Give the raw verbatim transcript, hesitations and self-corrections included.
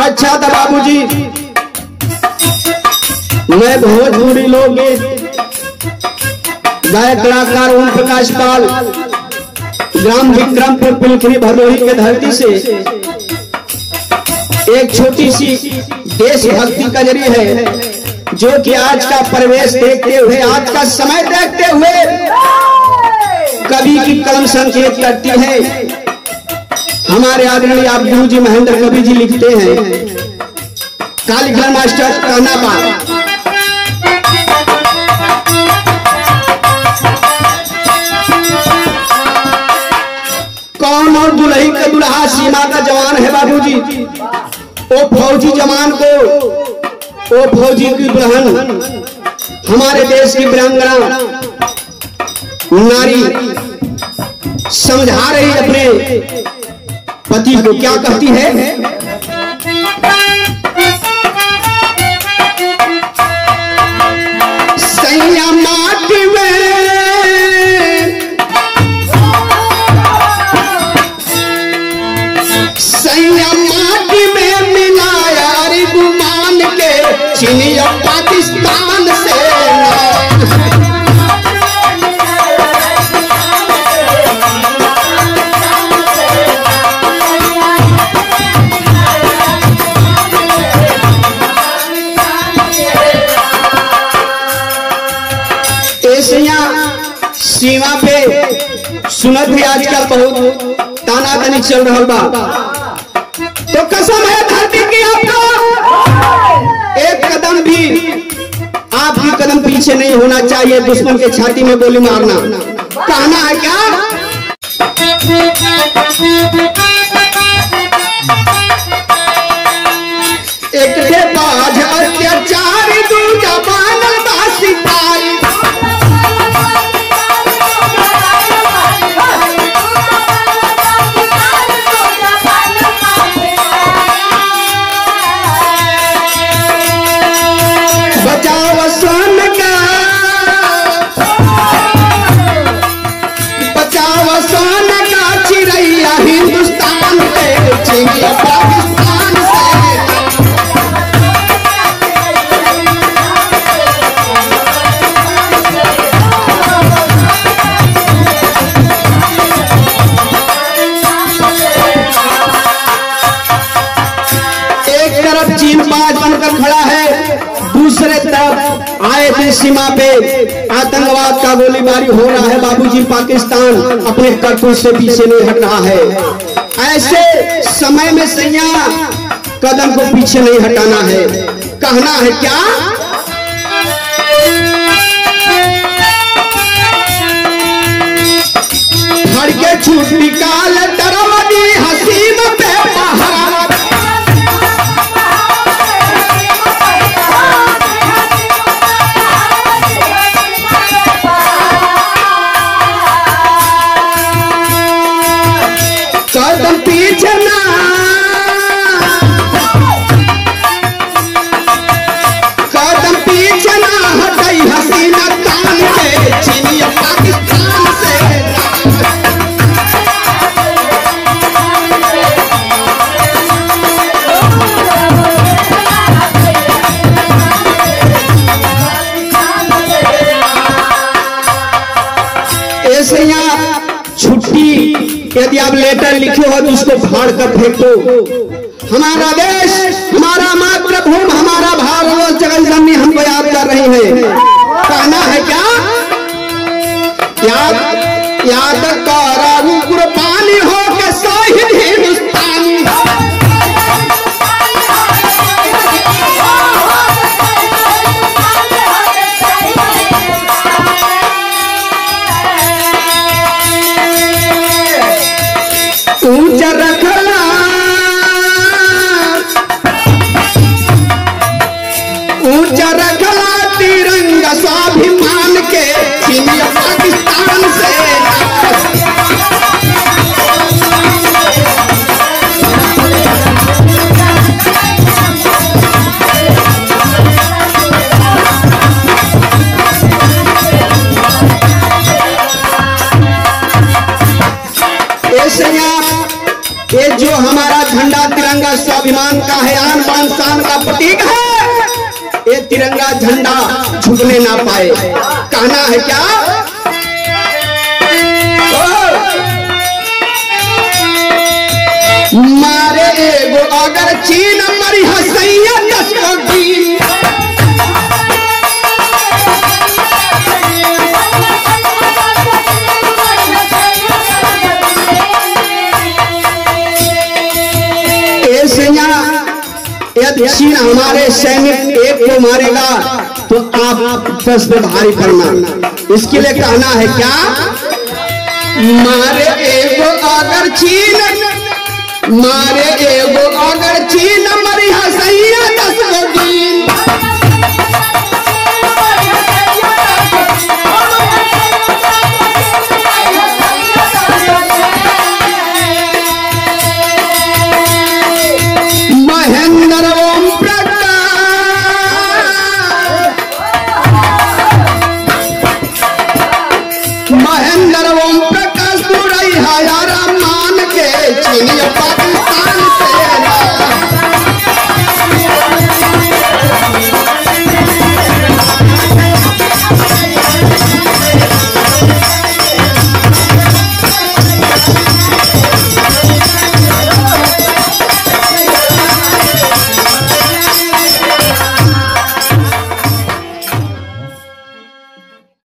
अच्छा था बाबूजी, मैं भोजपुरी लोकगीत गायक कलाकार ओम प्रकाश पाल, ग्राम विक्रमपुर पिलखनी भदोही के धरती से एक छोटी सी देशभक्ति कजरी है, जो कि आज का परिवेश देखते हुए, आज का समय देखते हुए कवि की कलम संकेत करती है। हमारे आदरणीय आप गुरु जी महेंद्र कवि जी लिखते हैं, कालीघर मास्टर कहना बात, कौन और दुल्ही का दुल्हा सीमा का जवान है बाबूजी। ओ फौजी जवान को, ओ फौजी की दुल्हन हमारे देश की वीरांगना नारी समझा रही अपने पति को, क्या कहती है? सैया माटी में, सैया माटी में मिलाया रे गुमान के, चीनिया पाकिस्तान से सीमा पे सुनत भी आजकल बहुत ताना तानी चल रहा बा, तो कसम है धरती की आपको, एक कदम भी आपकी कदम पीछे नहीं होना चाहिए, दुश्मन के छाती में गोली मारना। कहना है क्या? एक के बाज अत्याचार दूजा बानल बासी पाई, बचाव सोन का, बचाव सोन का चिरैया हिंदुस्तान के, चिड़िया पाकिस्तान से। एक तरफ चीन बाज बनकर खड़ा है, दूसरे तरफ आए थे सीमा पे आतंकवाद का गोलीबारी हो रहा है बाबूजी। पाकिस्तान अपने करतूत से पीछे नहीं हट रहा है। ऐसे समय में सैया कदम को पीछे नहीं हटाना है। कहना है क्या? के छूट निकाल डरवनी हसीन पे पहरा, कदम पीछे ना, कदम पीछे ना हटाई हसीना तान के, चीनिया पाकिस्तान से। ऐसे यहाँ छुट्टी यदि आप लेटर लिखे हो तो उसको फाड़ कर फेंक दो। हमारा देश, हमारा मातृभूमि, हमारा भारत जगत जननी हमको याद कर रही है। कहना है क्या? याद याद करो कुर्बानी हो के शहीद हिंदुस्तानी, ऊंचा रखना स्वाभिमान का है, आन बान शान का प्रतीक है। ये तिरंगा झंडा झुकने ना पाए। कहना है क्या? मारे एगो अगर चीन मरी हसैया दस को दीन। यदि चीन हमारे सैनिक एक को मारेगा तो आप दस पे भारी पड़ना। इसके लिए कहना है क्या? मारे एगो अगर चीन, मारे एगो अगर चीन